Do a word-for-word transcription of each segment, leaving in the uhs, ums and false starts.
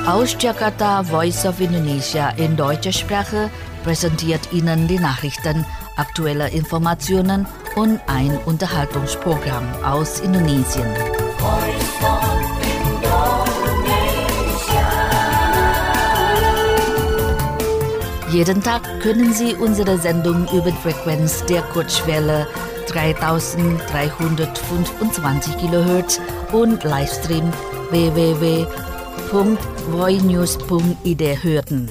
Aus Jakarta, Voice of Indonesia in deutscher Sprache präsentiert Ihnen die Nachrichten, aktuelle Informationen und ein Unterhaltungsprogramm aus Indonesien. Voice of Indonesia. Jeden Tag können Sie unsere Sendung über die Frequenz der Kurzwelle dreitausenddreihundertfünfundzwanzig Kilohertz und Livestream w w w punkt voinews punkt i d hören.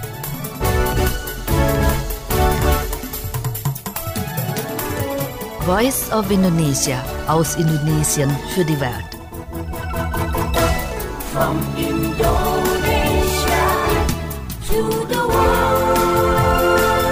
Voice of Indonesia aus Indonesien für die Welt. From Indonesia to the world.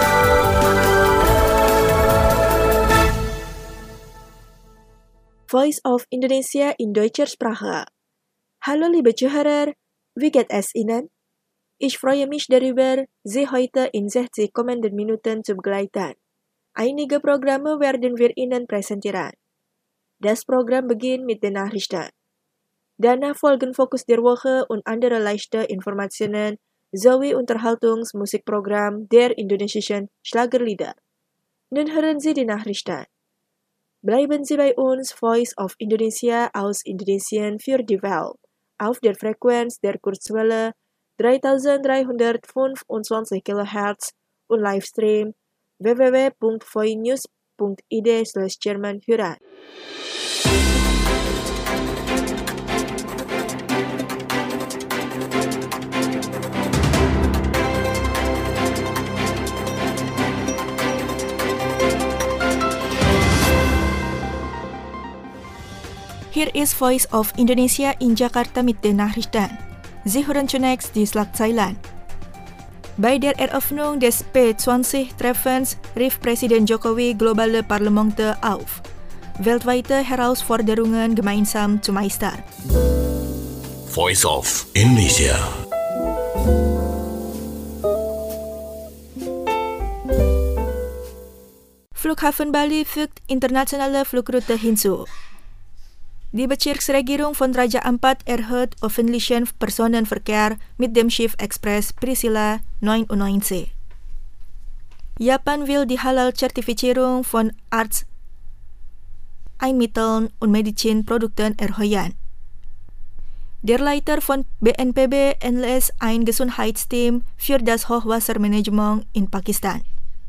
Voice of Indonesia in deutscher Sprache. Hallo liebe Zuhörer, wie geht es Ihnen? Ich freue mich darüber, Sie heute in sechzig kommenden Minuten zu begleiten. Einige Programme werden wir Ihnen präsentieren. Das Programm beginnt mit den Nachrichten. Danach folgen Fokus der Woche und andere leichte Informationen sowie Unterhaltungsmusikprogramm der indonesischen Schlagerlieder. Nun hören Sie die Nachrichten. Bleiben Sie bei uns, Voice of Indonesia aus Indonesien für die Welt, auf der Frequenz der Kurzwelle dreitausenddreihundertfünfundzwanzig Kilohertz und Livestream w w w punkt voinews punkt i d slash German hören. Hier ist Voice of Indonesia in Jakarta mit den Nachrichten. Sie hören zunächst die Schlagzeilen. Bei der Eröffnung des P zwanzig-Treffens rief Präsident Jokowi globale Parlamente auf, weltweite Herausforderungen gemeinsam zu meistern. Voice of Indonesia. Flughafen Bali fügt internationale Flugroute hinzu. Die Bezirksregierung von Raja Ampat erhöht öffentlichen Personenverkehr mit dem Schiff Express Priscilla neunundneunzig. Japan will die Halal-Zertifizierung von Arzneimitteln und Medizinprodukten erhöhen. Der Leiter von B N P B entlässt ein Gesundheitsteam für das Hochwassermanagement in Pakistan.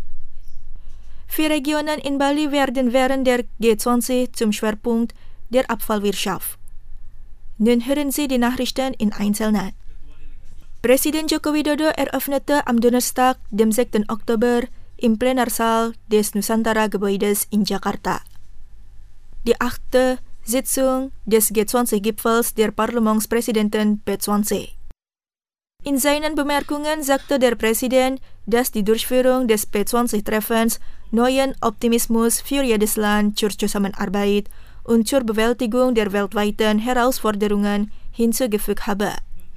Vier Regionen in Bali werden während der G zwanzig zum Schwerpunkt der Abfallwirtschaft. Nun hören Sie die Nachrichten in Einzelnen. Präsident Joko Widodo eröffnete am Donnerstag, dem sechsten Oktober, im Plenarsaal des Nusantara-Gebäudes in Jakarta die achte Sitzung des G zwanzig-Gipfels der Parlamentspräsidenten P zwanzig. In seinen Bemerkungen sagte der Präsident, dass die Durchführung des P zwanzig-Treffens neuen Optimismus für jedes Land zur Zusammenarbeit und zur Bewältigung der weltweiten Herausforderungen hinzugefügt habe.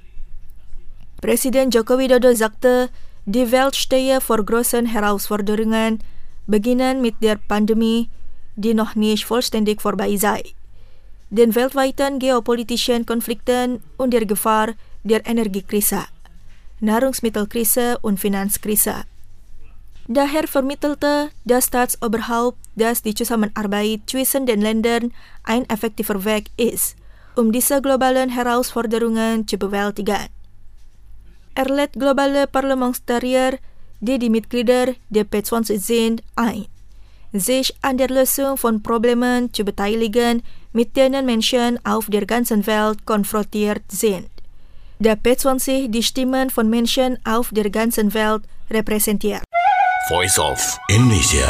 Präsident Joko Widodo sagte, die Welt stehe vor großen Herausforderungen, beginnend mit der Pandemie, die noch nicht vollständig vorbei sei, den weltweiten geopolitischen Konflikten und der Gefahr der Energiekrise, Nahrungsmittelkrise und Finanzkrise. Daher vermittelte das Staatsoberhaupt, dass die Zusammenarbeit zwischen den Ländern ein effektiver Weg ist, um diese globalen Herausforderungen zu bewältigen. Er lädt globale Parlamentarier, die die Mitglieder der P zwanzig sind, ein, sich an der Lösung von Problemen zu beteiligen, mit denen Menschen auf der ganzen Welt konfrontiert sind. Der P zwanzig die Stimmen von Menschen auf der ganzen Welt repräsentiert. Voice of Indonesia.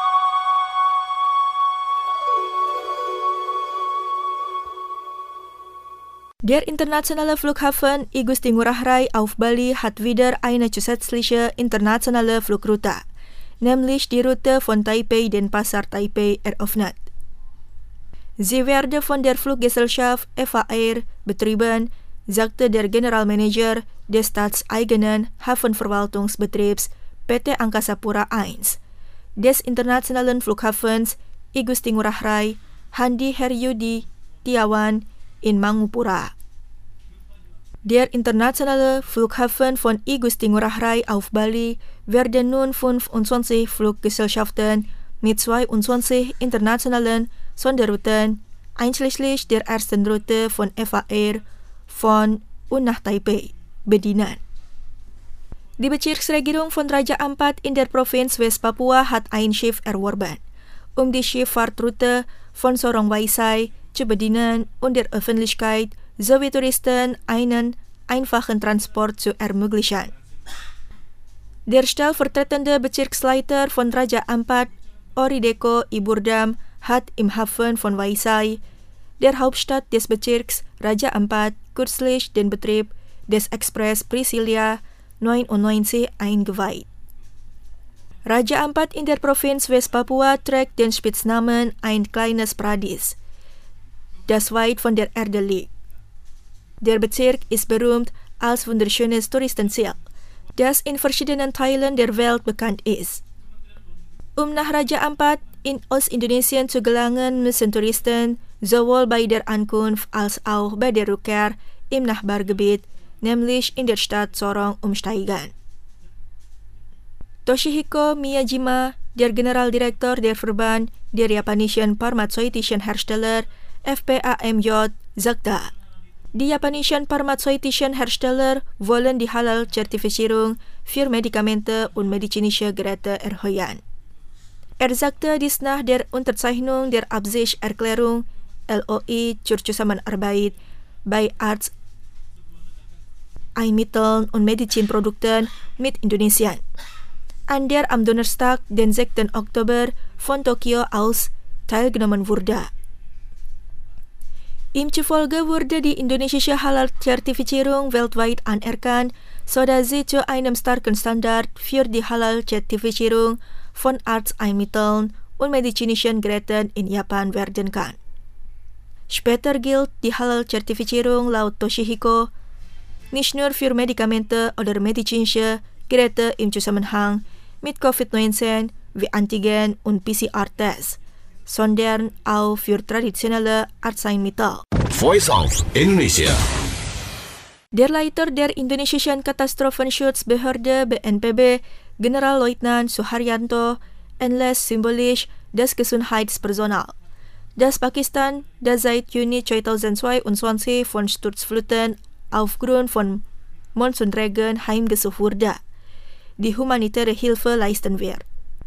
Der internationale Flughafen I Gusti Ngurah Rai auf Bali hat wieder eine zusätzliche internationale Flugroute, nämlich die Route von Taipei Denpasar Taipei eröffnet. Sie werde von der Fluggesellschaft Eva Air betrieben, sagte der Generalmanager des staatseigenen Hafenverwaltungsbetriebs P T Angkasa Pura eins, des internationalen Flughafens I Gusti Ngurah Rai, Handi Heryudi Tiawan in Mangupura. Der internationale Flughafen von I Gusti Ngurah Rai auf Bali werden nun fünfundzwanzig Fluggesellschaften mit zweiundzwanzig internationalen Sonderrouten, einschließlich der ersten Route von Eva Air von und nach Taipei, bedienen. Die Bezirksregierung von Raja Ampat in der Provinz West Papua hat ein Schiff erworben, um die Schifffahrtroute von Sorong Waisai zu bedienen und der Öffentlichkeit sowie Touristen einen einfachen Transport zu ermöglichen. Der stellvertretende Bezirksleiter von Raja Ampat, Orideko Iburdam, hat im Hafen von Waisai, der Hauptstadt des Bezirks Raja Ampat, kürzlich den Betrieb des Express Priscilla neunundneunzig eingeweiht. Raja Ampat in der Provinz West Papua trägt den Spitznamen ein kleines Paradies, das weit von der Erde liegt. Der Bezirk ist berühmt als wunderschönes Touristenziel, das in verschiedenen Teilen der Welt bekannt ist. Um nach Raja Ampat in Ostindonesien zu gelangen, müssen Touristen sowohl bei der Ankunft als auch bei der Rückkehr im Nachbargebiet, nämlich in der Stadt Sorong, umsteigen. Toshihiko Miyajima, der Generaldirektor der Verband der japanischen pharmazeutischen Hersteller F P A M J, sagte, die japanischen pharmazeutischen Hersteller wollen die Halal-Zertifizierung für Medikamente und medizinische Geräte erhöhen. Er sagte dies nach der Unterzeichnung der Absichtserklärung L O I zur Zusammenarbeit bei Arzneimitteln und Medizinprodukten mit Indonesien, an der am Donnerstag, den sechsten Oktober, von Tokio aus teilgenommen wurde. Ihm zufolge wurde die indonesische Halal-Zertifizierung weltweit anerkannt, sodass sie zu einem starken Standard für die Halal-Zertifizierung von Arzneimitteln und medizinischen Geräten in Japan werden kann. Später gilt die Halal-Zertifizierung laut Toshihiko nicht nur für Medikamente oder medizinische Geräte im Zusammenhang mit Covid neunzehn wie Antigen- und P C R-Tests, sondern auch für traditionelle Arzneimittel. Voice of Indonesia. Der Leiter der indonesischen Katastrophenschutzbehörde B N P B, Generalleutnant Suharyanto, entlässt symbolisch das Gesundheitspersonal, das Pakistan, das seit Juni zweitausendzweiundzwanzig von Sturzfluten aufgrund von Monsunregen heimgesucht wurde, die humanitäre Hilfe leisten wird.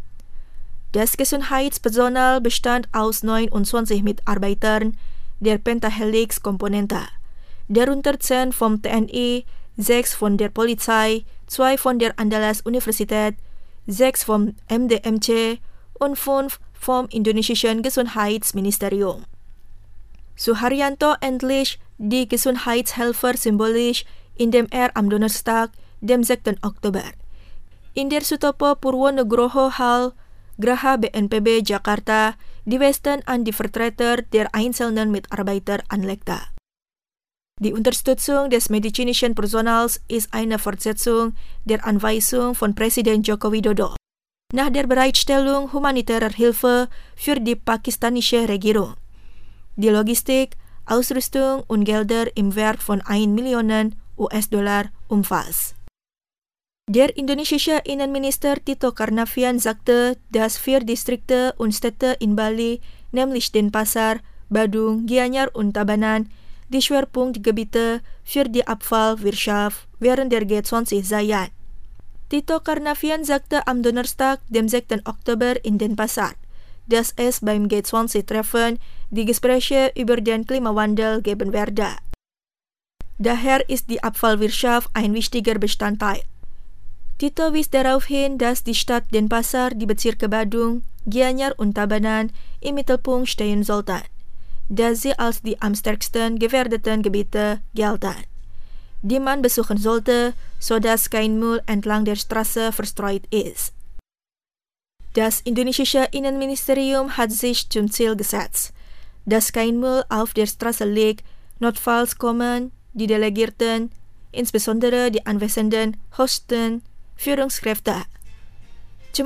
Das Gesundheitspersonal bestand aus neunundzwanzig Mitarbeitern der Pentahelix-Komponente, darunter zehn vom T N I, sechs von der Polizei, zwei von der Andalas Universität, sechs vom M D M C und fünf vom indonesischen Gesundheitsministerium. Suharyanto entliess die Gesundheitshelfer symbolisch, indem er am Donnerstag, dem sechsten Oktober, in der Sutopo Purwonugroho Hall Graha B N P B Jakarta die Westen an die Vertreter der einzelnen Mitarbeiter anlegte. Die Unterstützung des medizinischen Personals ist eine Fortsetzung der Anweisung von Präsident Joko Widodo nach der Bereitstellung humanitärer Hilfe für die pakistanische Regierung, die Logistik, Ausrüstung und Gelder im Wert von eine Million U S-Dollar umfasst. Der indonesische Innenminister Tito Karnavian sagte, dass vier Distrikte und Städte in Bali, nämlich Denpasar, Badung, Gianyar und Tabanan, die Schwerpunktgebiete für die Abfallwirtschaft während der G zwanzig seien. Tito Karnavian sagte am Donnerstag, dem sechsten Oktober in Denpasar, dass es beim G zwanzig-Treffen die Gespräche über den Klimawandel geben werde. Daher ist die Abfallwirtschaft ein wichtiger Bestandteil. Tito wies darauf hin, dass die Stadt Denpasar, die Bezirke Badung, Gianyar und Tabanan im Mittelpunkt stehen sollten, da sie als die am stärksten gefährdeten Gebiete gelten, die man besuchen sollte, sodass kein Müll entlang der Straße verstreut ist. Das indonesische Innenministerium hat sich zum Ziel gesetzt, dass kein Müll auf der Straße liegt. Notfalls kommen die Delegierten, insbesondere die anwesenden Hosten, Führungskräfte, zum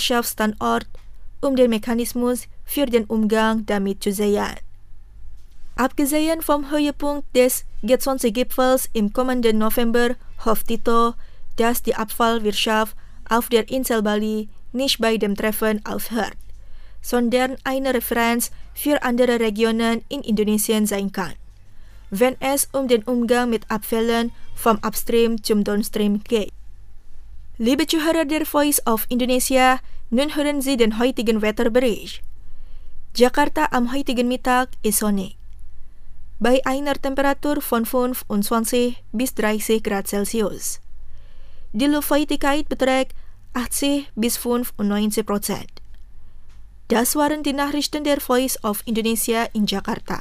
Abfallwirtschaftsstandort, um den Mechanismus für den Umgang damit zu sehen. Abgesehen vom Höhepunkt des G zwanzig-Gipfels im kommenden November hofft Tito, dass die Abfallwirtschaft auf der Insel Bali nicht bei dem Treffen aufhört, sondern eine Referenz für andere Regionen in Indonesien sein kann, wenn es um den Umgang mit Abfällen vom Upstream zum Downstream geht. Liebe Zuhörer der Voice of Indonesia, nun hören Sie den heutigen Wetterbericht. Jakarta am heutigen Mittag ist sonnig. Bei einer Temperatur von fünfundzwanzig bis dreißig Grad Celsius. Die Luftfeuchtigkeit beträgt achtzig bis fünfundneunzig Prozent. Das waren die Nachrichten der Voice of Indonesia in Jakarta.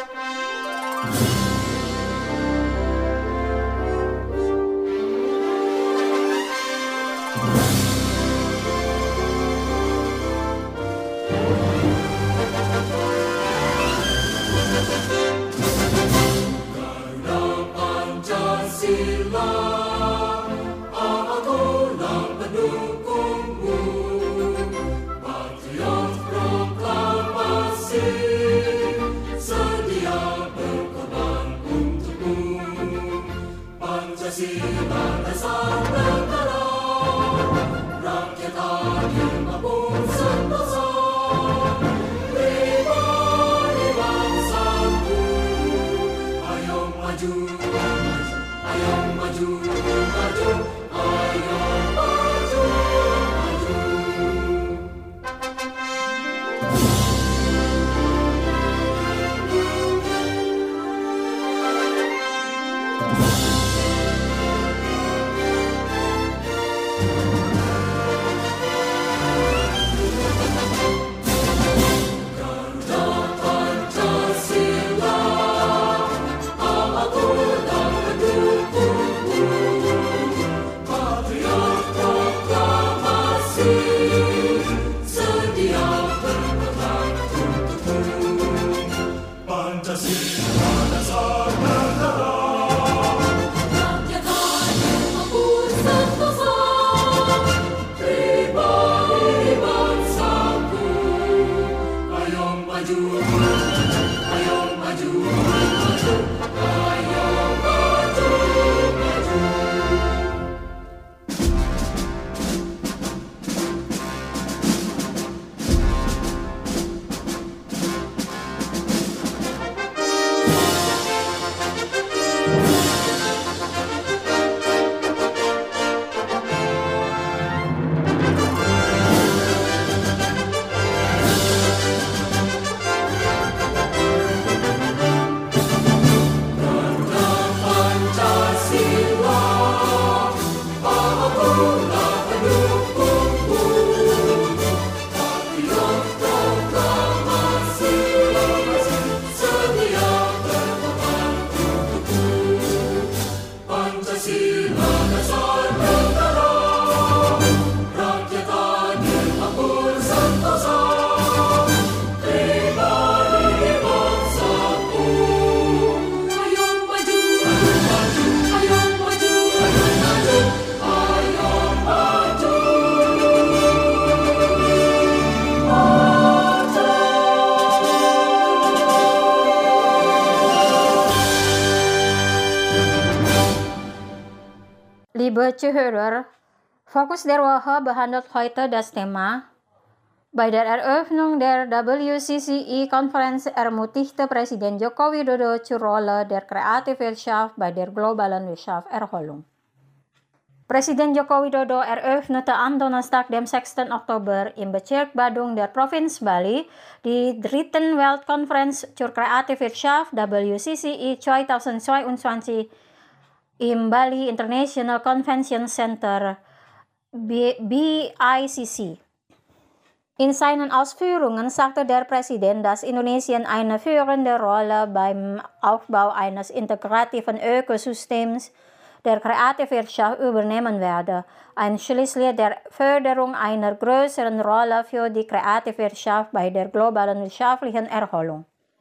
Liebe Zuhörer, Fokus der Woche behandelt heute das Thema: Bei der Eröffnung der W C C I-Konferenz ermutigte Presiden Joko Widodo zur Rolle der Kreativwirtschaft bei der globalen Wirtschaftserholung. Presiden Joko Widodo eröffnete am Donnerstag, dem sechsten Oktober, im Bezirk Badung der Provinz Bali die dritten Weltkonferenz zur Kreativwirtschaft W C C I zweitausendzweiundzwanzig im Bali International Convention Center B I C C. In seinen Ausführungen sagte der Präsident, dass Indonesien eine führende Rolle beim Aufbau eines integrativen Ökosystems der Kreativwirtschaft übernehmen werde, einschließlich der Förderung einer größeren Rolle für die Kreativwirtschaft bei der globalen wirtschaftlichen Erholung.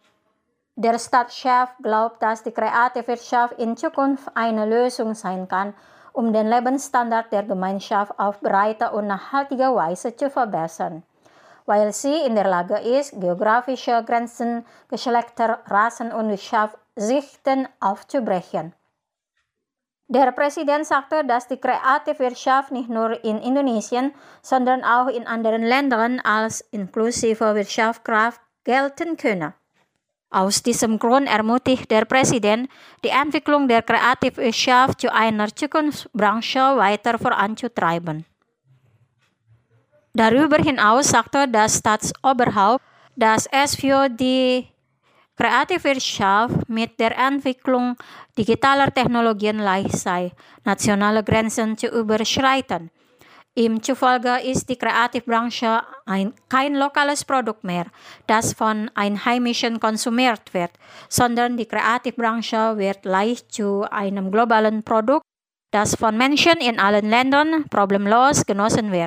Der Stadtchef glaubt, dass die Kreativwirtschaft in Zukunft eine Lösung sein kann, um den Lebensstandard der Gemeinschaft auf breite und nachhaltige Weise zu verbessern. weil sie in der Lage ist, geografische Grenzen, Geschlechter, Rassen und Wirtschaftsschichten aufzubrechen. Der Präsident sagte, dass die Kreativwirtschaft nicht nur in Indonesien, sondern auch in anderen Ländern als inklusive Wirtschaftskraft gelten könne. Aus diesem Grund ermutigt der Präsident, die Entwicklung der Kreativwirtschaft zu einer Zukunftsbranche weiter voranzutreiben. Darüber hinaus sagte das Staatsoberhaupt, dass es für die Kreativwirtschaft mit der Entwicklung digitaler Technologien leicht sei, nationale Grenzen zu überschreiten. Ihm zufolge ist die Kreativbranche ein, kein lokales Produkt mehr, das von Einheimischen konsumiert wird, sondern die Kreativbranche wird leicht zu einem globalen Produkt, das von Menschen in allen Ländern problemlos genossen wird.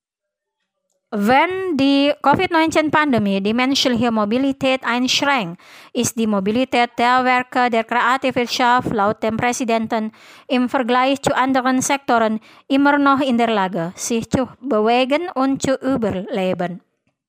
Wenn die Covid neunzehn Pandemie die menschliche Mobilität einschränkt, ist die Mobilität der Werke der Kreativwirtschaft laut dem Präsidenten im Vergleich zu anderen Sektoren immer noch in der Lage, sich zu bewegen und zu überleben.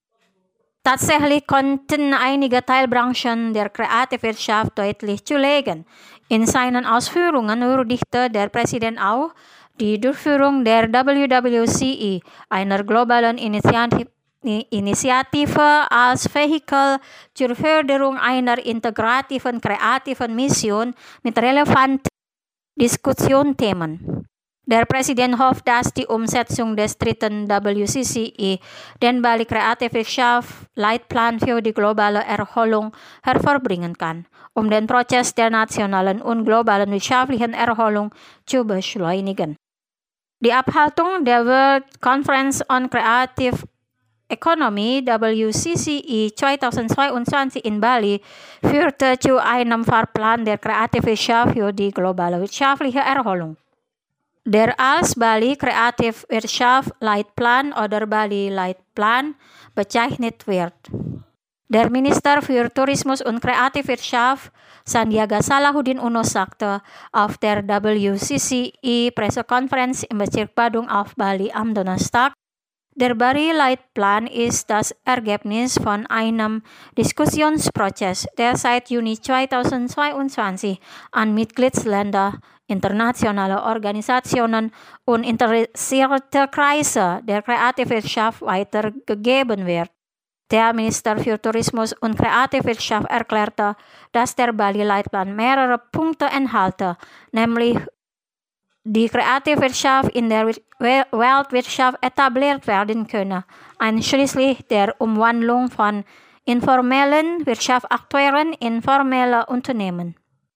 Tatsächlich konnten einige Teilbranchen der Kreativwirtschaft deutlich zulegen. In seinen Ausführungen würdigte der Präsident auch die Durchführung der W W C E, einer globalen Initiative, Initiative als Vehikel zur Förderung einer integrativen, kreativen Mission mit relevanten Diskussionsthemen. Der Präsident hofft, dass die Umsetzung des dritten W C C E den Bali Kreativwirtschaft Leitplan für die globale Erholung hervorbringen kann, um den Prozess der nationalen und globalen wirtschaftlichen Erholung zu beschleunigen. Die Abhaltung der World Conference on Creative Economy W C C E zweitausendzweiundzwanzig in Bali führte zu einem Fahrplan der Kreativwirtschaft für die globale wirtschaftliche Erholung, der als Bali Kreativwirtschaft Leitplan oder Bali Leitplan bezeichnet wird. Der Minister für Tourismus und Kreativwirtschaft Sandiaga Salahuddin Uno sagte auf der W C C E-Pressekonferenz im Bezirk Badung auf Bali am Donnerstag, der Bali-Leitplan ist das Ergebnis von einem Diskussionsprozess, der seit Juni zweitausendzweiundzwanzig an Mitgliedsländer, internationale Organisationen und interessierte Kreise der Kreativwirtschaft weitergegeben wird. Der Minister für Tourismus und Kreativwirtschaft erklärte, dass der Bali-Leitplan mehrere Punkte enthalte, nämlich die Kreativwirtschaft in der Weltwirtschaft etabliert werden könne, einschließlich der Umwandlung von informellen Wirtschaftsakteuren in formelle Unternehmen.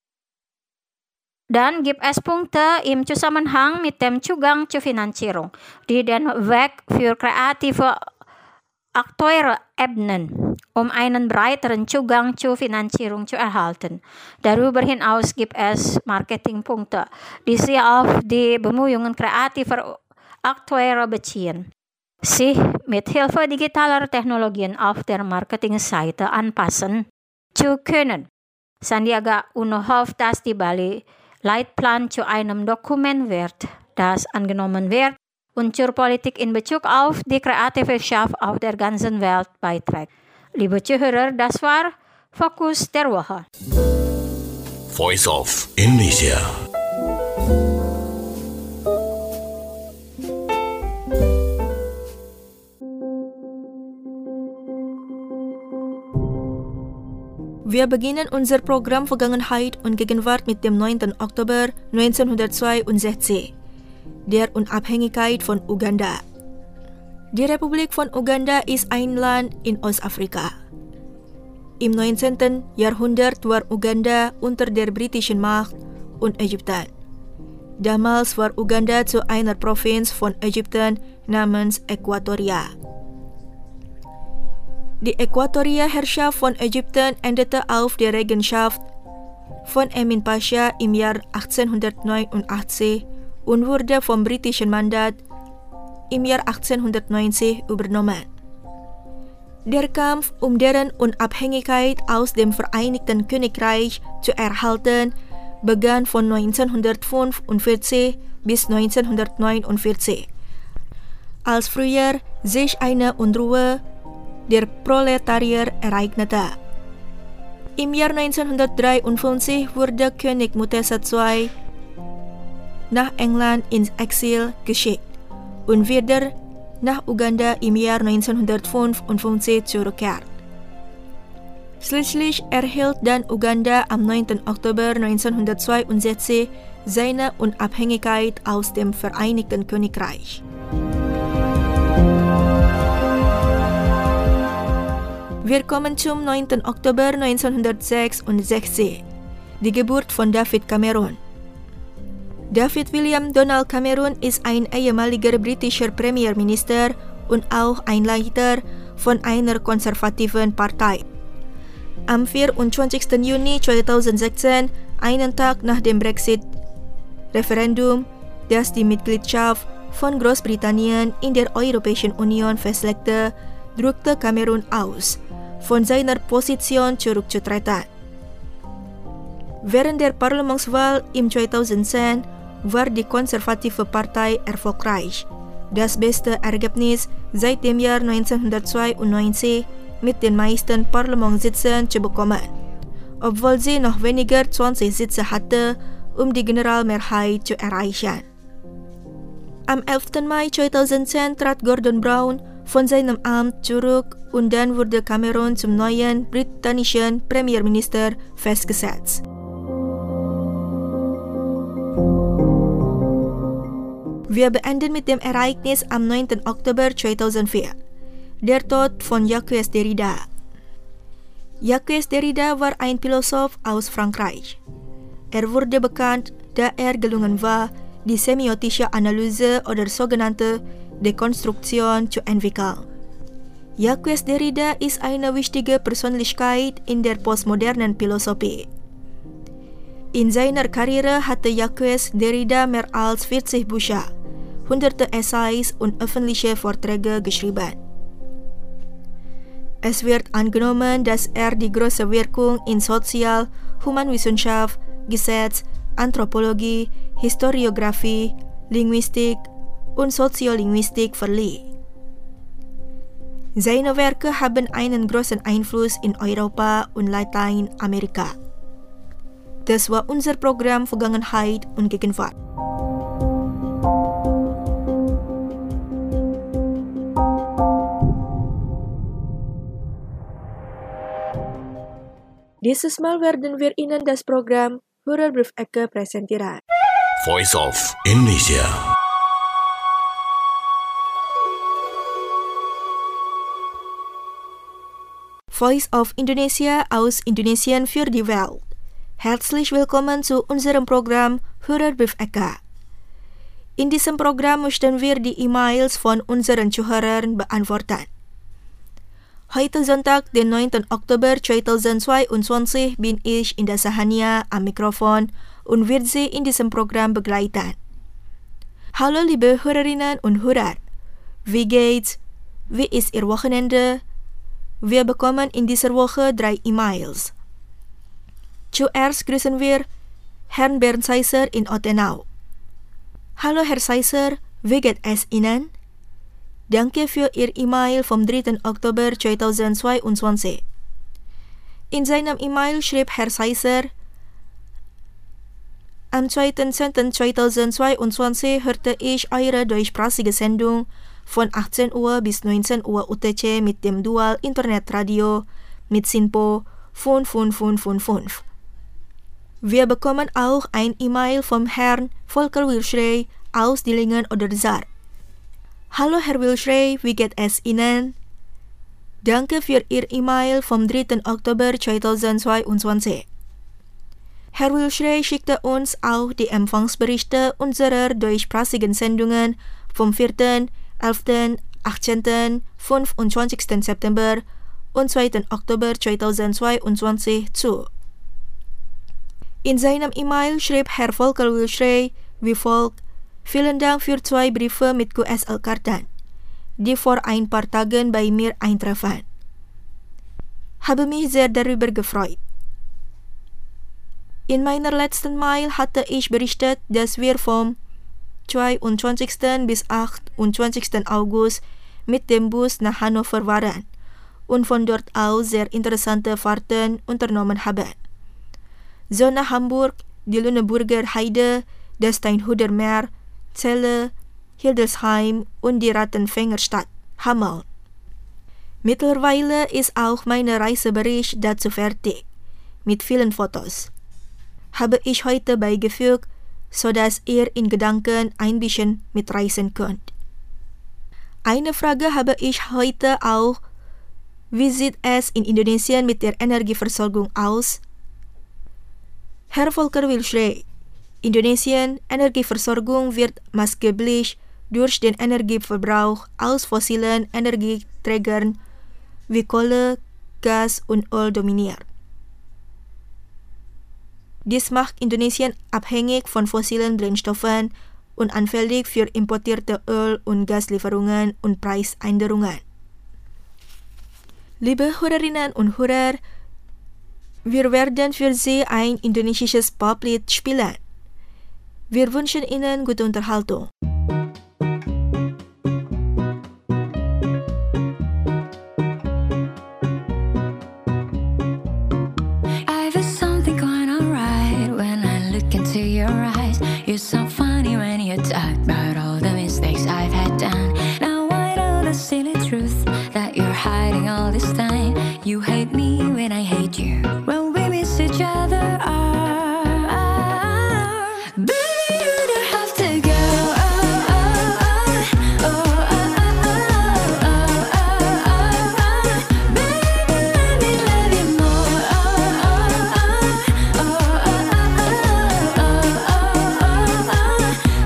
Dann gibt es Punkte im Zusammenhang mit dem Zugang zur Finanzierung, die den Weg für kreative Akteure ebnen, um einen breiteren Zugang zur Finanzierung zu erhalten. Darüber hinaus gibt es Marketingpunkte, die sich auf die Bemühungen kreativer Akteure beziehen, sich mit Hilfe digitaler Technologien auf der Marketingseite anpassen zu können. Sandiaga Uno hofft, dass die Bali-Leitplan zu einem Dokument wird, das angenommen wird und zur Politik in Bezug auf die Kreativwirtschaft auf der ganzen Welt beiträgt. Liebe Zuhörer, das war Fokus der Woche. Voice of Indonesia. Wir beginnen unser Programm Vergangenheit und Gegenwart mit dem neunten Oktober neunzehnhundertzweiundsechzig. Der Unabhängigkeit von Uganda. Die Republik von Uganda ist ein Land in Ostafrika. Im neunzehnten Jahrhundert war Uganda unter der britischen Macht und Ägypten. Damals war Uganda zu einer Provinz von Ägypten namens Äquatoria. Die Äquatoria-Herrschaft von Ägypten endete auf der Regentschaft von Emin Pascha im Jahr achtzehnhundertneunundachtzig und wurde vom britischen Mandat im Jahr achtzehnhundertneunzig übernommen. Der Kampf, um deren Unabhängigkeit aus dem Vereinigten Königreich zu erhalten, begann von neunzehnhundertfünfundvierzig bis neunzehnhundertneunundvierzig, als früher sich eine Unruhe der Proletarier-Ereignisse. Im Jahr neunzehnhundertdreiundfünfzig wurde König Mutesa der Zweite nach England ins Exil geschickt und wieder nach Uganda im Jahr neunzehnhundertfünfundfünfzig zurückkehrt. Schließlich erhielt dann Uganda am neunten Oktober neunzehnhundertzweiundsechzig seine Unabhängigkeit aus dem Vereinigten Königreich. Wir kommen zum neunten Oktober neunzehnhundertsechsundsechzig, die Geburt von David Cameron. David William Donald Cameron ist ein ehemaliger britischer Premierminister und auch ein Leiter von einer konservativen Partei. Am vierundzwanzigsten Juni zweitausendsechzehn, einen Tag nach dem Brexit-Referendum, das die Mitgliedschaft von Großbritannien in der Europäischen Union festlegte, drückte Cameron aus, von seiner Position zurückzutreten. Während der Parlamentswahl im zweitausendzehn war die konservative Partei erfolgreich, das beste Ergebnis seit dem Jahr neunzehnhundertzweiundneunzig mit den meisten Parlamentssitzen zu bekommen, obwohl sie noch weniger zwanzig Sitze hatte, um die Generalmehrheit zu erreichen. Am elften Mai zweitausendzehn trat Gordon Brown von seinem Amt zurück und dann wurde Cameron zum neuen britannischen Premierminister festgesetzt. Wir beenden mit dem Ereignis am neunten Oktober zweitausendvier, der Tod von Jacques Derrida. Jacques Derrida war ein Philosoph aus Frankreich. Er wurde bekannt, da er gelungen war, die semiotische Analyse oder sogenannte Dekonstruktion zu entwickeln. Jacques Derrida ist eine wichtige Persönlichkeit in der postmodernen Philosophie. In seiner Karriere hatte Jacques Derrida mehr als vierzig Bücher, hunderte Essays und öffentliche Vorträge geschrieben. Es wird angenommen, dass er die große Wirkung in Sozial-, Humanwissenschaft, Gesetz, Anthropologie, Historiographie, Linguistik und Soziolinguistik verlieh. Seine Werke haben einen großen Einfluss in Europa und Lateinamerika. Das war unser Programm Vergangenheit und Gegenwart. Dieses Mal werden wir Ihnen das Programm Hörerbriefecke präsentieren. Voice of Indonesia. Voice of Indonesia aus Indonesien für die Welt. Herzlich willkommen zu unserem Programm Hörerbriefecke. In diesem Programm möchten wir die E-Mails von unseren Zuhörern beantworten. Heute Sonntag, den neunten Oktober zweitausendzweiundzwanzig, bin ich in der Sahania am Mikrofon und werde Sie in diesem Programm begleiten. Hallo liebe Hörerinnen und Hörer, wie geht's? Wie ist Ihr Wochenende? Wir bekommen in dieser Woche drei E-Mails. Zuerst grüßen wir Herrn Bernd Seisser in Ottenau. Hallo Herr Seisser, wie geht es Ihnen? Danke für Ihr E-Mail vom dritten Oktober zweitausendzweiundzwanzig. In seinem E-Mail schrieb Herr Seisser: Am zweiten zehnten zweitausendzweiundzwanzig hörte ich eure deutschsprachige Sendung von achtzehn Uhr bis neunzehn Uhr U T C mit dem Dual Internetradio mit SINPO fünf fünf fünf fünf fünf. Wir bekommen auch ein E-Mail vom Herrn Volker Wilschrey aus Dillingen oder Saar. Hallo Herr Wilschrey, wie geht es Ihnen? Danke für Ihr E-Mail vom dritten Oktober zweitausendzweiundzwanzig. Herr Wilschrey schickte uns auch die Empfangsberichte unserer deutschsprachigen Sendungen vom vierten, elften, achtzehnten, fünfundzwanzigsten September und zweiten Oktober zweitausendzweiundzwanzig zu. In seinem E-Mail schrieb Herr Volker Wilschrey wie folgt: Vielen Dank für zwei Briefe mit Q S L-Karten, die vor ein paar Tagen bei mir eintreffen. Habe mich sehr darüber gefreut. In meiner letzten Mail hatte ich berichtet, dass wir vom zweiundzwanzigsten bis achtundzwanzigsten August mit dem Bus nach Hannover waren und von dort aus sehr interessante Fahrten unternommen haben. Zona Hamburg, die Lüneburger Heide, das Steinhuder Meer, Celle, Hildesheim und die Rattenfängerstadt Hameln. Mittlerweile ist auch mein Reisebericht dazu fertig, mit vielen Fotos. Habe ich heute beigefügt, sodass ihr in Gedanken ein bisschen mitreisen könnt. Eine Frage habe ich heute auch. Wie sieht es in Indonesien mit der Energieversorgung aus? Herr Volker Wilschrey, Indonesien Energieversorgung wird maßgeblich durch den Energieverbrauch aus fossilen Energieträgern wie Kohle, Gas und Öl dominiert. Dies macht Indonesien abhängig von fossilen Brennstoffen und anfällig für importierte Öl- und Gaslieferungen und Preisänderungen. Liebe Hörerinnen und Hörer, wir werden für Sie ein indonesisches Poplied spielen. Wir wünschen Ihnen gute Unterhaltung. You sound funny when you talk about all the mistakes I've had done. Now I know the silly truth that you're hiding all this time. You hate me when I hate you. When we miss each other, ah, baby, you don't have to go. Oh, oh, oh, oh, oh, oh, oh, oh, baby, let me love you more. Oh, oh, oh, oh, oh, oh, oh.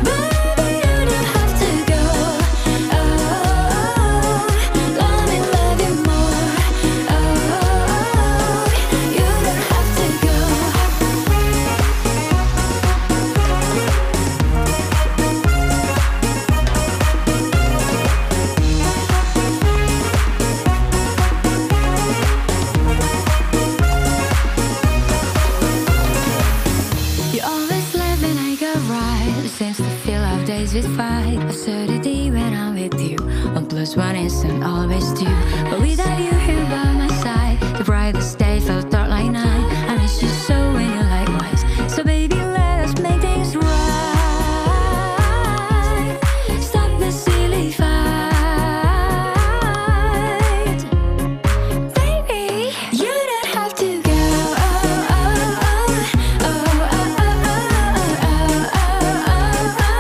With fight, absurdity when I'm with you. One plus one isn't always two, but without you here by my side, the brightest day felt dark like night. I miss you so when you likewise. So baby, let us make things right. Stop the silly fight, baby. You don't have to go. Oh, oh, oh, oh, oh, oh, oh, oh, oh, oh.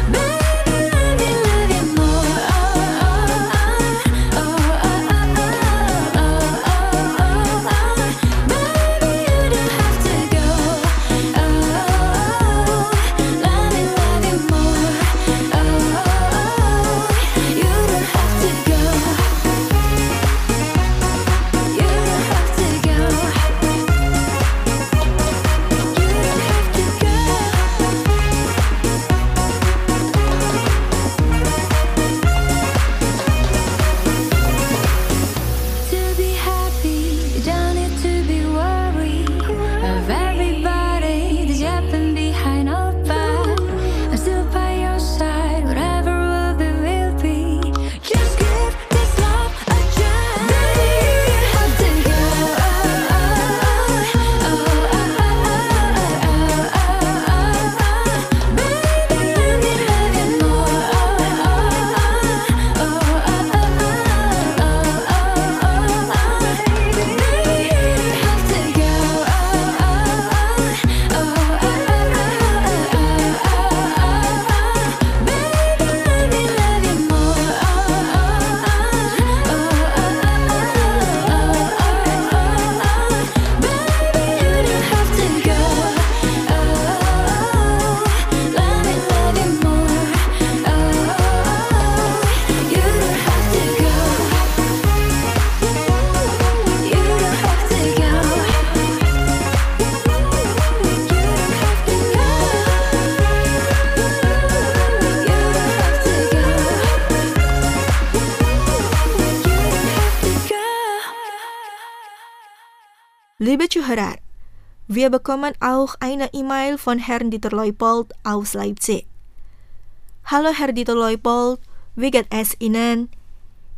Liebe Zuhörer, wir bekommen auch eine E-Mail von Herrn Dieter Leupold aus Leipzig. Hallo Herr Dieter Leupold, wie geht es Ihnen?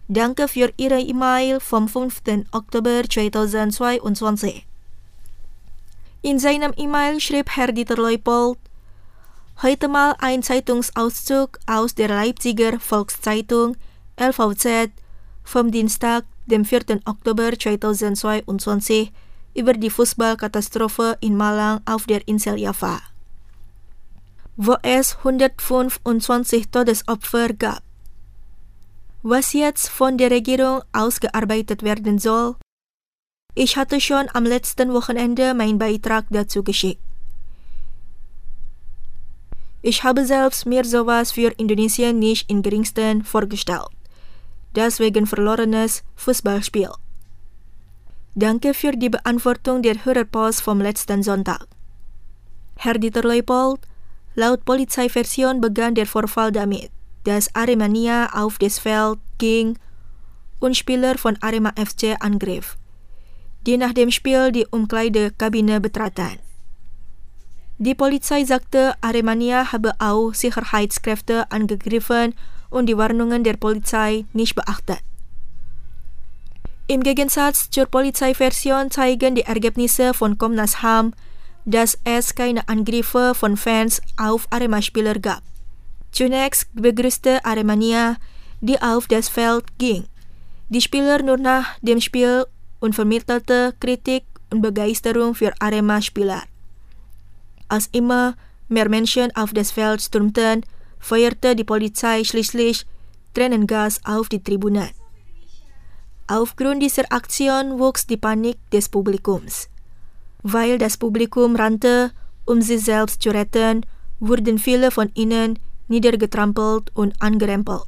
Danke für Ihre E-Mail vom fünften Oktober zweitausendzweiundzwanzig. In seinem E-Mail schrieb Herr Dieter Leupold: Heute mal ein Zeitungsauszug aus der Leipziger Volkszeitung L V Z vom Dienstag, dem vierten Oktober zweitausendzweiundzwanzig, über die Fußballkatastrophe in Malang auf der Insel Java, wo es hundertfünfundzwanzig Todesopfer gab. Was jetzt von der Regierung ausgearbeitet werden soll? Ich hatte schon am letzten Wochenende meinen Beitrag dazu geschickt. Ich habe selbst mir sowas für Indonesien nicht im geringsten vorgestellt. Das wegen verlorenes Fußballspiel. Danke für die Beantwortung der Hörerpost vom letzten Sonntag. Herr Dieter Leupold, laut Polizeiversion begann der Vorfall damit, dass Aremania auf das Feld ging und Spieler von Arema F C angriff, die nach dem Spiel die Umkleidekabine betraten. Die Polizei sagte, Aremania habe auch Sicherheitskräfte angegriffen und die Warnungen der Polizei nicht beachtet. Im Gegensatz zur Polizeiversion zeigen die Ergebnisse von Komnas H A M, dass es keine Angriffe von Fans auf Arema-Spieler gab. Zunächst begrüßte Aremania, die auf das Feld ging, die Spieler nur nach dem Spiel und vermittelte Kritik und Begeisterung für Arema-Spieler. Als immer mehr Menschen auf das Feld stürmten, feuerte die Polizei schließlich Tränengas auf die Tribünen. Aufgrund dieser Aktion wuchs die Panik des Publikums. Weil das Publikum rannte, um sich selbst zu retten, wurden viele von ihnen niedergetrampelt und angerempelt.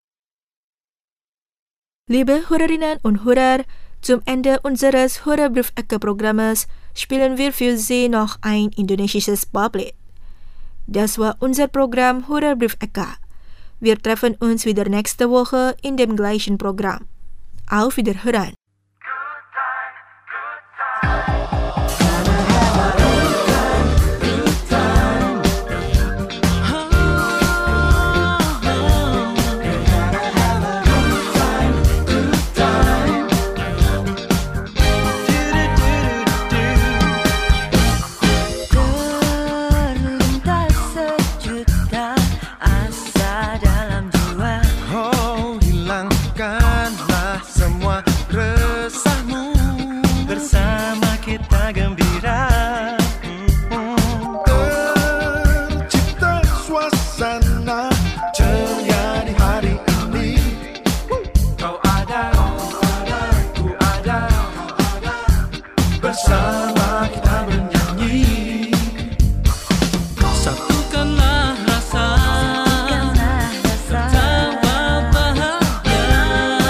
Liebe Hörerinnen und Hörer, zum Ende unseres Hörerbriefecke-Programmes spielen wir für Sie noch ein indonesisches Poplied. Das war unser Programm Hörerbriefecke. Wir treffen uns wieder nächste Woche in dem gleichen Programm. Auf Wiederhören!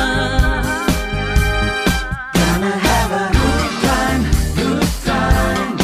Gonna have a good time, good time.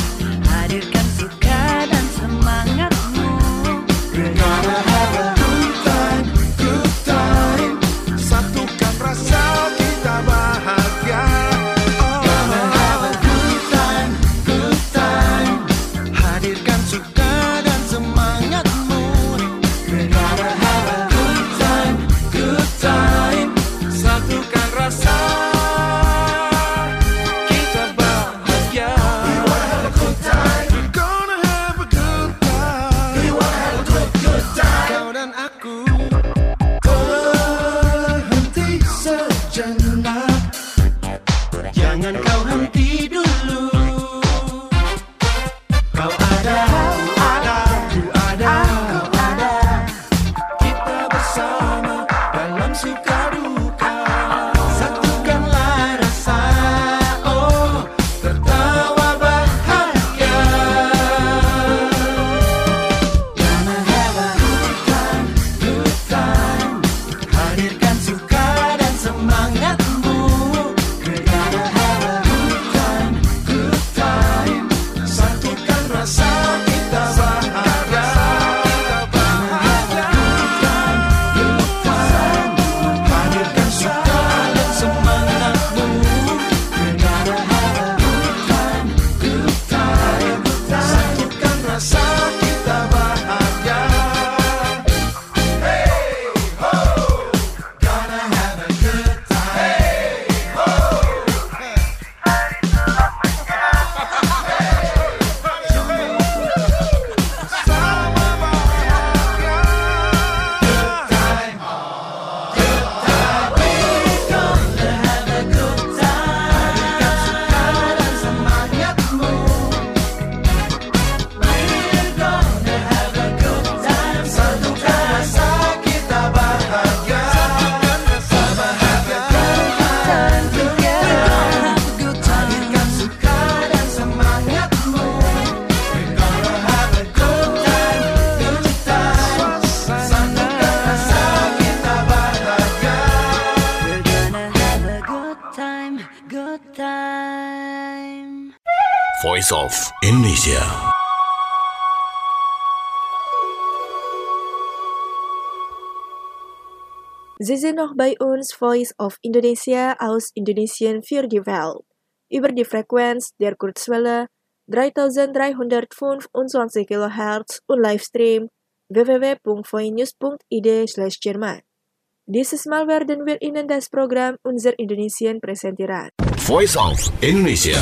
Voice of Indonesia. Sie sind noch bei uns, Voice of Indonesia aus Indonesien für die Welt. Über die Frequenz der Kurzwelle dreitausenddreihundertfünfundzwanzig Kilohertz und Livestream w w w punkt voinews punkt i d slash Jerman. Dieses Mal werden wir Ihnen das Programm unser Indonesien präsentieren. Voice of Indonesia.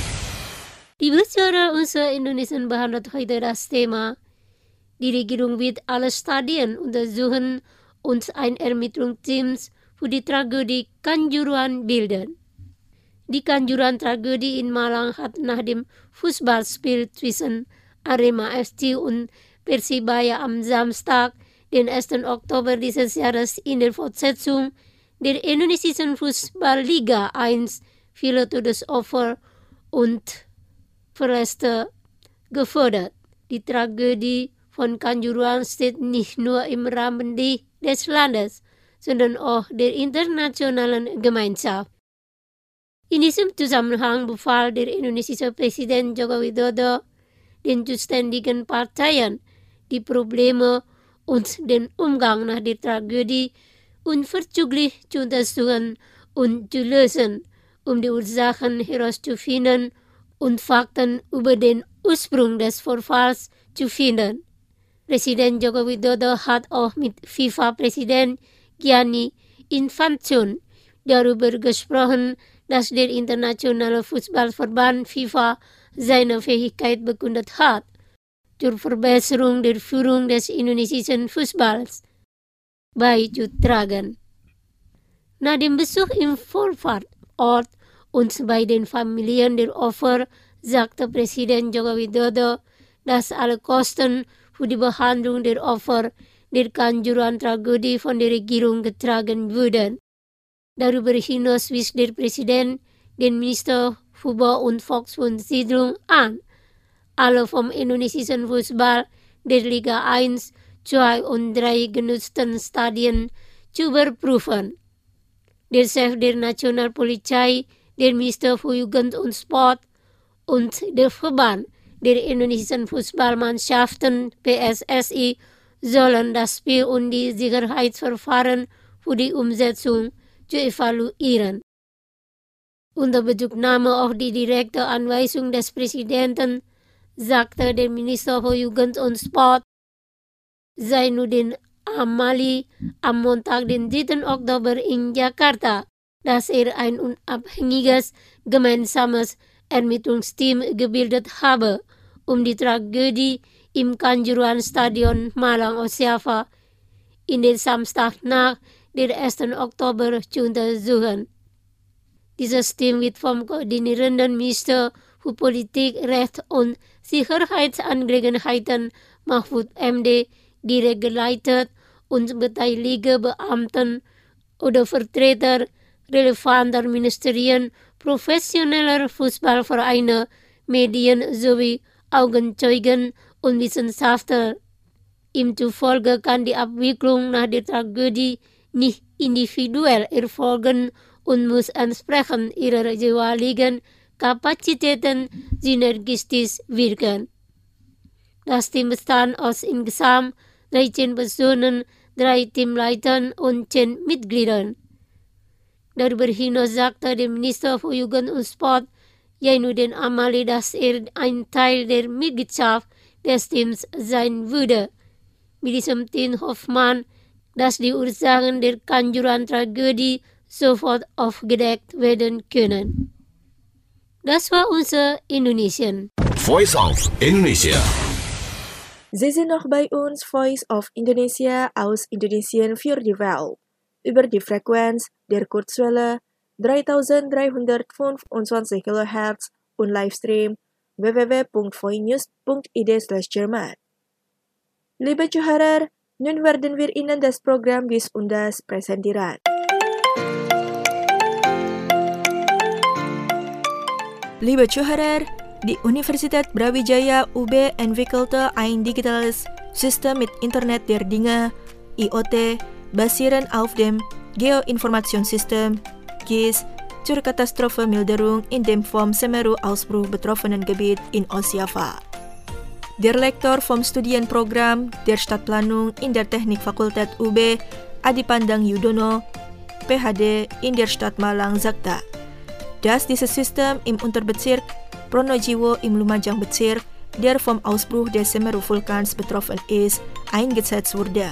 Liebe Zuhörer, unser Indonesien behandelt heute das Thema: Die Regierung wird alle Stadien untersuchen und ein Ermittlungsteam für die Tragödie Kanjuruhan bilden. Die Kanjuruhan-Tragödie in Malang hat nach dem Fußballspiel zwischen Arema F C und Persibaya am Samstag, den ersten Oktober dieses Jahres, in der Fortsetzung der indonesischen Fußballliga eins viele Todesopfer und Verletzte gefordert. Die Tragödie von Kanjuruhan steht nicht nur im Rahmen des Landes, sondern auch der internationalen Gemeinschaft. In diesem Zusammenhang befahl der indonesische Präsident Joko Widodo den zuständigen Parteien, die Probleme und den Umgang nach der Tragödie unverzüglich zu untersuchen und zu lösen, um die Ursachen herauszufinden und Fakten über den Ursprung des Vorfalls zu finden. Präsident Joko Widodo hat auch mit FIFA-Präsident Gianni Infantino darüber gesprochen, dass der internationale Fußballverband FIFA seine Fähigkeit bekundet hat, zur Verbesserung der Führung des indonesischen Fußballs beizutragen. Nach dem Besuch im Vorfahrtsort und bei den Familien der Opfer sagte Präsident Joko Widodo, dass alle Kosten für die Behandlung der Opfer der Kanjuruhan-Tragödie von der Regierung getragen würden. Darüber hinaus wies der Präsident den Minister Fußball und Volksbundssiedlung an, alle vom indonesischen Fußball der Liga eins, zwei und drei genutzten Stadien zu überprüfen. Der Chef der Nationalpolizei, der Minister für Jugend und Sport und der Verband der indonesischen Fußballmannschaften P S S I sollen das Spiel und die Sicherheitsverfahren für die Umsetzung zu evaluieren. Unter Bezugnahme auf die direkte Anweisung des Präsidenten sagte der Minister für Jugend und Sport Zainuddin Amali am Montag, den dritten Oktober in Jakarta, dass er ein unabhängiges gemeinsames Ermittlungsteam gebildet habe, um die Tragödie im Kanjuruhan-Stadion Malang-Osyawa in der Samstagnacht der ersten Oktober zu untersuchen. Dieses Team wird vom koordinierenden Minister für Politik, Recht und Sicherheitsangelegenheiten Mahfud M D direkt geleitet und beteiligte Beamten oder Vertreter relevanter Ministerien, professioneller Fußballvereine, Medien sowie Augenzeugen und Wissenschaftler. Ihm zufolge kann die Abwicklung nach der Tragödie nicht individuell erfolgen und muss entsprechend ihrer jeweiligen Kapazitäten synergistisch wirken. Das Team bestand aus insgesamt dreizehn Personen, drei Teamleitern und zehn Mitgliedern. Darüber hinaus sagte der Minister für Jugend und Sport Zainuddin Amali, dass er ein Teil der Mitgliedschaft des Teams sein würde. Mit diesem Team hofft man, dass die Ursachen der Kanjuruhan-Tragödie sofort aufgedeckt werden können. Das war unser Indonesien. Voice of Indonesia. Sie sind noch bei uns, Voice of Indonesia aus Indonesien für die Welt. Über die Frequenz der Kurzwelle dreitausenddreihundertfünfundzwanzig Kilohertz und Livestream w w w punkt voinews punkt i d slash Jerman. Liebe Zuhörer, nun werden wir Ihnen das Programm bis Undas präsentieren. Liebe Zuhörer, die Universität Brawijaya U B entwickelte ein digitales System mit Internet der Dinge, I O T, basierend auf dem Geoinformationssystem G I S zur Katastrophe Milderung in dem vom Semeru-Ausbruch betroffenen Gebiet in Ostjava. Der Lektor vom Studienprogramm der Stadtplanung in der Technikfakultät U B, Adipandang Yudono, P H D in der Stadt Malang sagte, dass dieses System im Unterbezirk Pronojiwo im Lumajang-Bezirk, der vom Ausbruch des Semeru-Vulkans betroffen ist, eingesetzt wurde.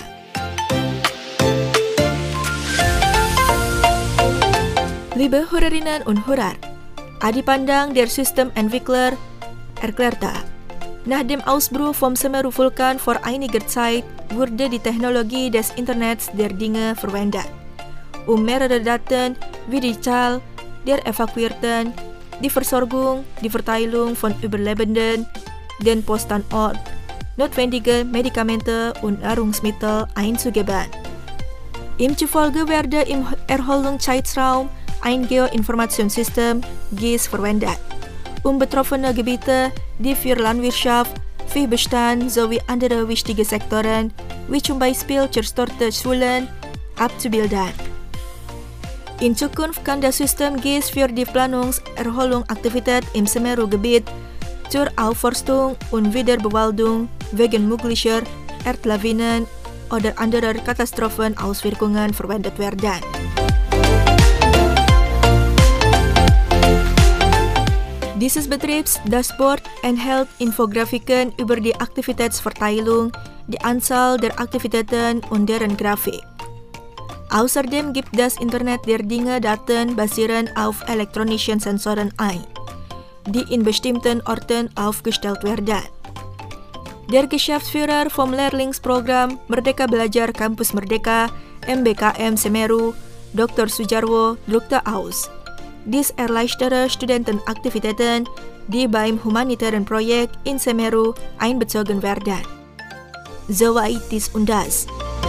Liebe Hörerinnen und Hörer, Adipandang, der Systementwickler, erklärte, nach dem Ausbruch vom Semeru-Vulkan vor einiger Zeit wurde die Technologie des Internets der Dinge verwendet, um mehrere Daten wie die Zahl der Evakuierten, die Versorgung, die Verteilung von Überlebenden, den Poststandort, notwendige Medikamente und Nahrungsmittel einzugeben. Ihm zufolge werde im Erholungszeitraum ein Geoinformationssystem G I S verwendet, um betroffene Gebiete, die für Landwirtschaft, Viehbestand sowie andere wichtige Sektoren, wie zum Beispiel zerstörte Schulen, abzubilden. In Zukunft kann das System G I S für die Planungserholungsaktivität im Semeru-Gebiet zur Aufforstung und Wiederbewaldung wegen möglicher Erdlawinen oder anderer Katastrophenauswirkungen verwendet werden. Dieses Betriebsdashboard enthält Infografiken über die Aktivitätsverteilung, die Anzahl der Aktivitäten und deren Grafik. Außerdem gibt das Internet der Dinge Daten basierend auf elektronischen Sensoren ein, die in bestimmten Orten aufgestellt werden. Der Geschäftsführer vom Lehrlingsprogramm Merdeka Belajar Kampus Merdeka M B K M Semeru, Doktor Sujarwo, drückte aus, dies erleichtere Studentenaktivitäten, die beim humanitären Projekt in Semeru einbezogen werden. Soweit dies und das.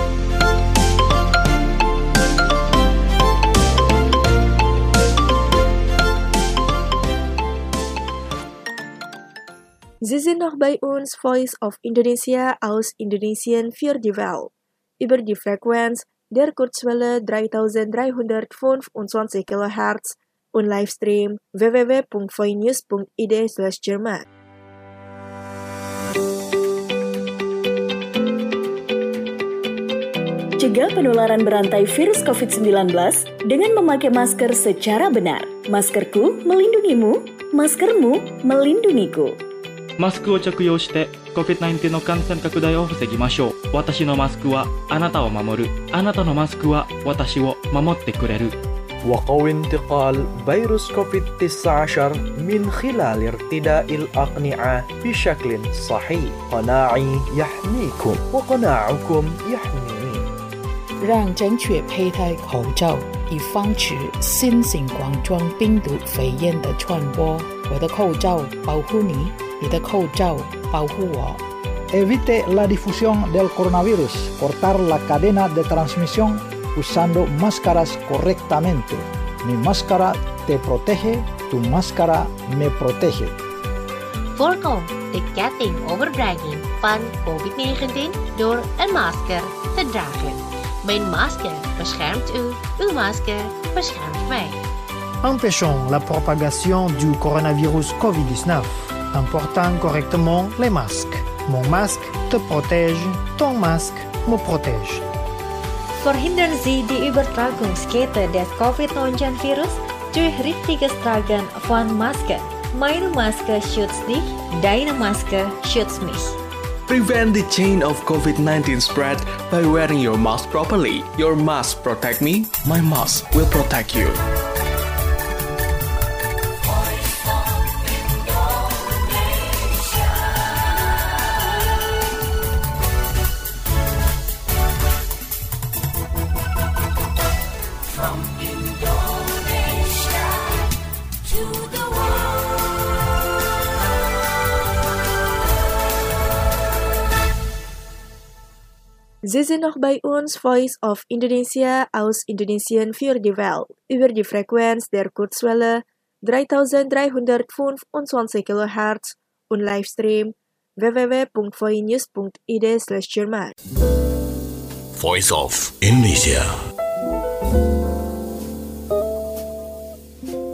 Sie sind noch bei uns, Voice of Indonesia aus Indonesien für die Welt, über die Frequenz der Kurzwelle dreitausenddreihundertfünfundzwanzig Kilohertz und Livestream w w w punkt voinews punkt i d slash Jerman. Cegah penularan berantai virus covid sembilan belas dengan memakai masker secara benar. Maskerku melindungimu, maskermu melindungiku. マスクを着用して コビッドナインティーン の感染拡大を防ぎましょう。私のマスクはあなたを守る。あなたのマスクは私を守ってくれる。 وقوي انتقال فيروس كوفيد تسعة عشر من خلال ارتداء الأقنعة بشكل صحيح. قناعي يحميكم وقناعكم يحميني. 让正确佩戴口罩，以防止新型冠状病毒肺炎的传播。我的口罩保护你，你的口罩保护我。 Evite la difusión del coronavirus. Cortar la cadena de transmisión usando máscaras correctamente. Mi máscara te protege, tu máscara me protege. Voorkom de ketting overdraging van covid negentien door een masker te dragen. Mijn masker beschermt u, uw masker beschermt mij. Empêchons la propagation du coronavirus covid dix-neuf en portant correctement les masques. Mon masque te protège, ton masque me protège. Verhindern Sie die Übertragungskette des covid neunzehn Virus durch richtiges Tragen von Masken. Meine Maske schützt dich, deine Maske schützt mich. Prevent the chain of covid nineteen spread by wearing your mask properly. Your mask protect me, my mask will protect you. Sie sind noch bei uns, Voice of Indonesia aus Indonesien für die Welt, über die Frequenz der Kurzwelle dreitausenddreihundertfünfundzwanzig Kilohertz und Livestream w w w punkt voinews punkt i d slash Jerman. Voice of Indonesia.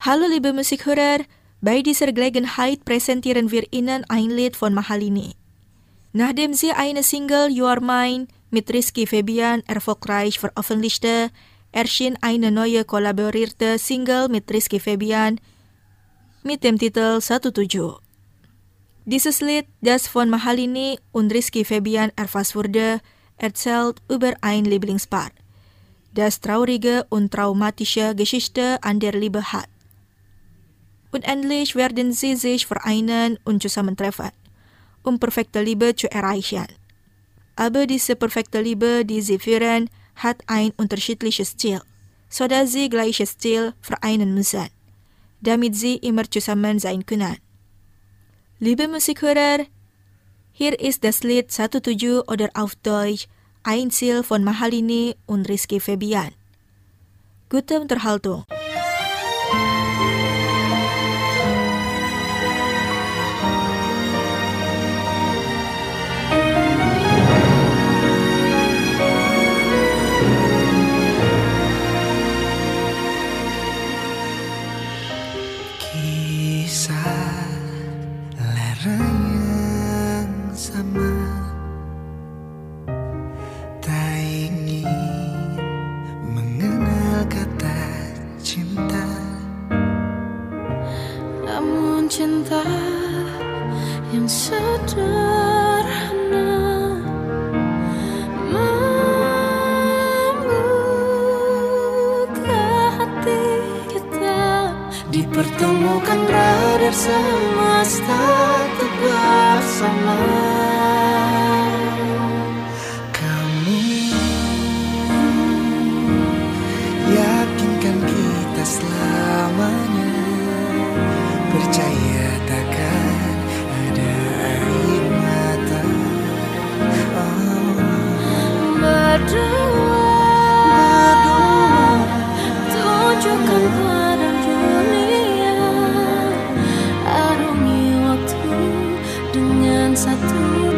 Hallo liebe musikhörer, bei dieser Gelegenheit präsentieren wir Ihnen ein Lied von Mahalini. Nachdem sie eine Single You Are Mine mit Rizky Febian erfolgreich veröffentlichte, erschien eine neue kollaborierte Single mit Rizky Febian mit dem Titel tujuh. Dieses Lied, das von Mahalini und Rizky Febian erfasst wurde, erzählt über ein Lieblingspaar, das traurige und traumatische Geschichte an der Liebe hat. Und endlich werden sie sich vereinen und zusammentreffen, um perfekte Liebe zu erreichen. Aber diese perfekte Liebe, die sie führen, hat ein unterschiedliches Ziel, sodass sie gleiches Ziel vereinen müssen, damit sie immer zusammen sein können. Liebe Musikhörer, hier ist das Lied tujuh oder auf Deutsch Ein Ziel von Mahalini und Rizky Febian. Gute Unterhaltung. Cinta yang sederhana membuka hati kita, dipertemukan radar semesta untuk bersama. Kamu yakinkan kita selamanya, percaya takkan ada air mata. Oh. Berdoa, berdoa, tunjukkan pada dunia, arungi waktu dengan satu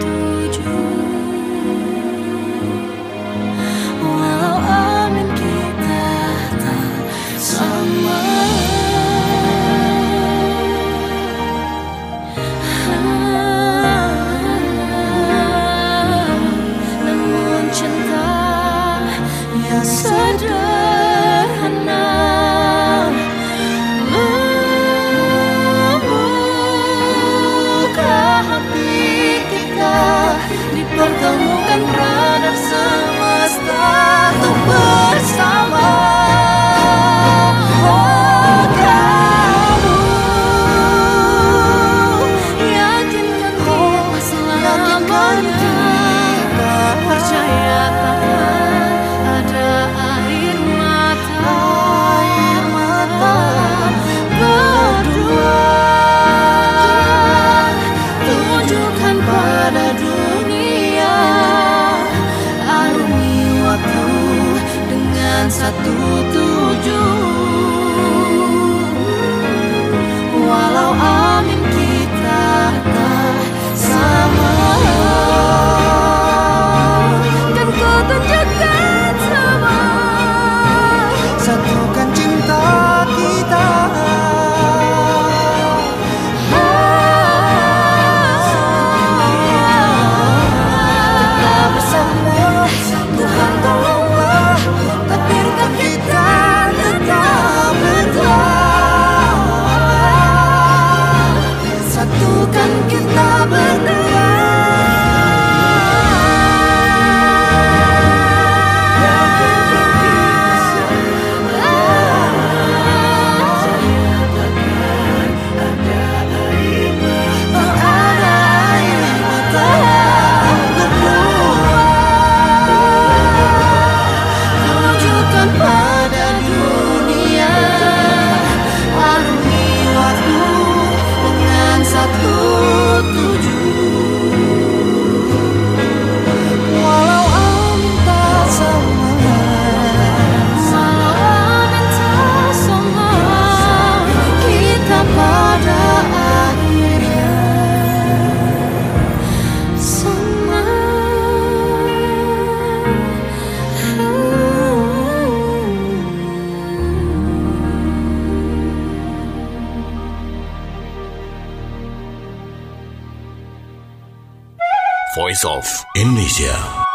Voice of Indonesia.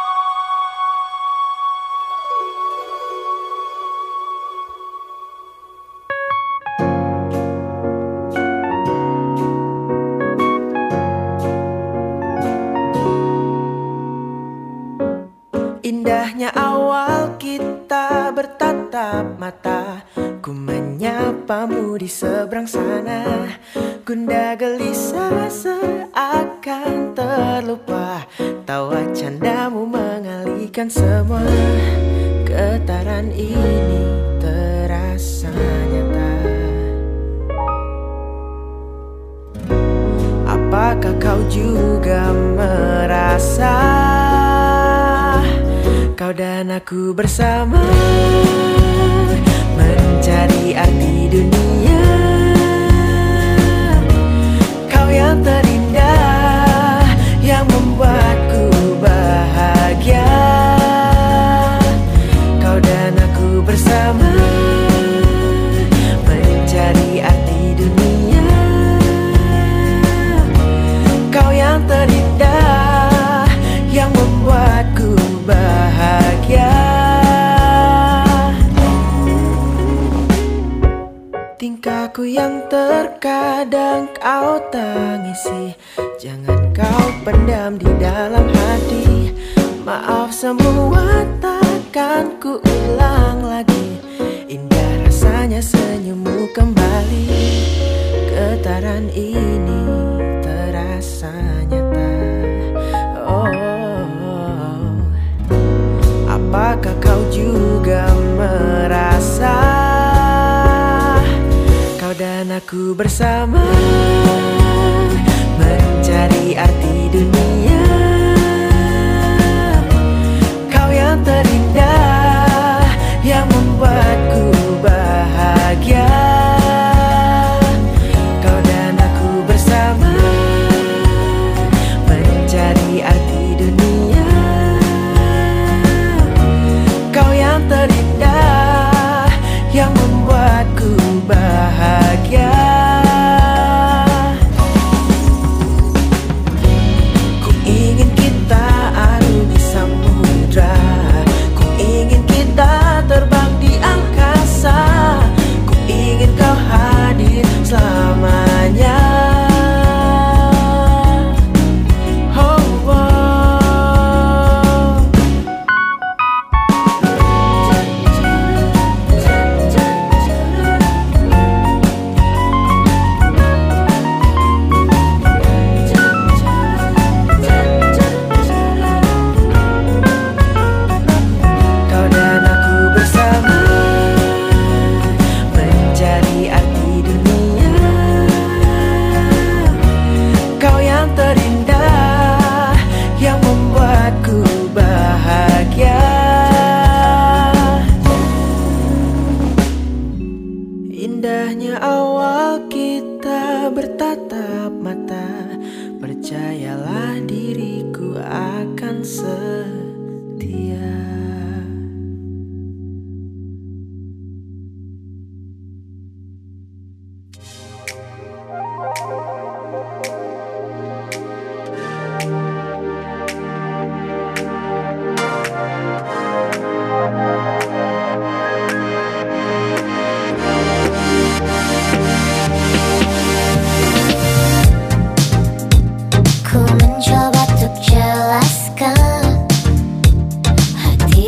Indahnya awal kita bertatap mata, ku menyapamu di seberang sana. Gundah gelisah seakan terlupa, tawa candamu mengalihkan semua. Getaran ini terasa nyata. Apakah kau juga merasa kau dan aku bersama mencari arti dunia? Kau yang terindah, yang membuatku bahagia. Kau dan aku bersama mencari arti dunia. Kau yang terindah, yang membuatku bahagia. Tingkahku yang terkadang kau tangisi, jangan kau pendam di dalam hati. Maaf semua takkan ku ulang lagi. Indah rasanya senyummu kembali. Getaran ini terasa nyata. Oh, apakah kau juga merasa kau dan aku bersama mencari arti dunia? Kau yang terindah, yang membuatku bahagia. Kau dan aku bersama mencari arti dunia. Kau yang terindah, yang membuatku bahagia. Ku ingin kita arungi samudra, ku ingin kita terbang di angkasa, ku ingin kau hadir selamanya. Oh, oh. Kau dan aku bersama mencari arti dunia. Kau yang terindah, yang membuatku bahagia. Indahnya awal kita bertatap mata, percayalah diriku akan setia. Ku mencoba untuk jelaskan hati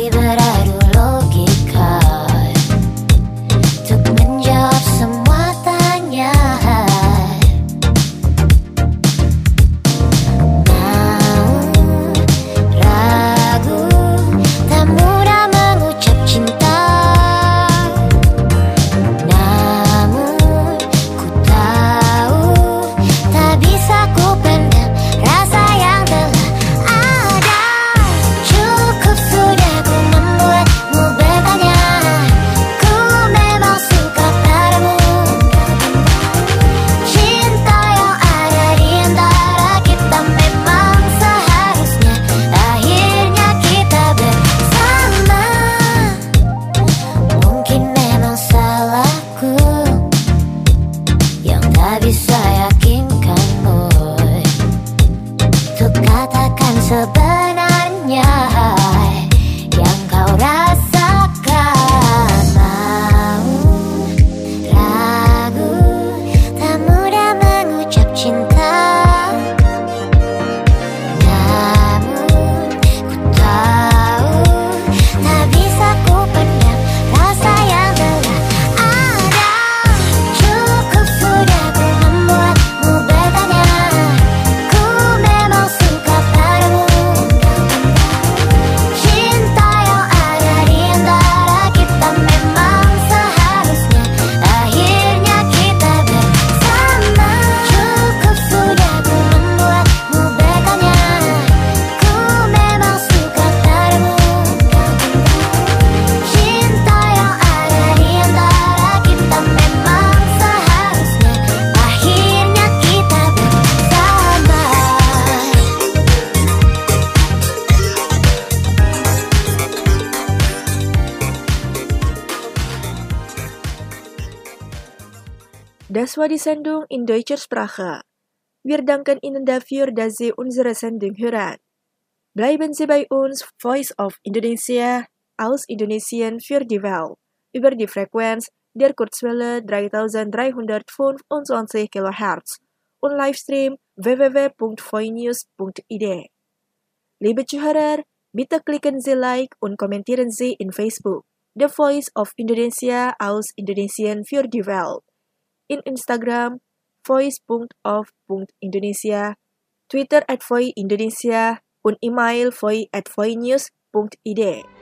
Das war die Sendung in deutscher Sprache. Wir danken Ihnen dafür, dass Sie unsere Sendung hören. Bleiben Sie bei uns, Voice of Indonesia, aus Indonesien für die Welt, über die Frequenz der Kurzwelle dreitausenddreihundertfünfundzwanzig Kilohertz und Livestream w w w punkt voinews punkt i d. Liebe Zuhörer, bitte klicken Sie Like und kommentieren Sie in Facebook, The Voice of Indonesia aus Indonesien für die Welt, in Instagram, voice punkt of punkt indonesia, Twitter at voice indonesia, und E-Mail voi at voinews punkt i d.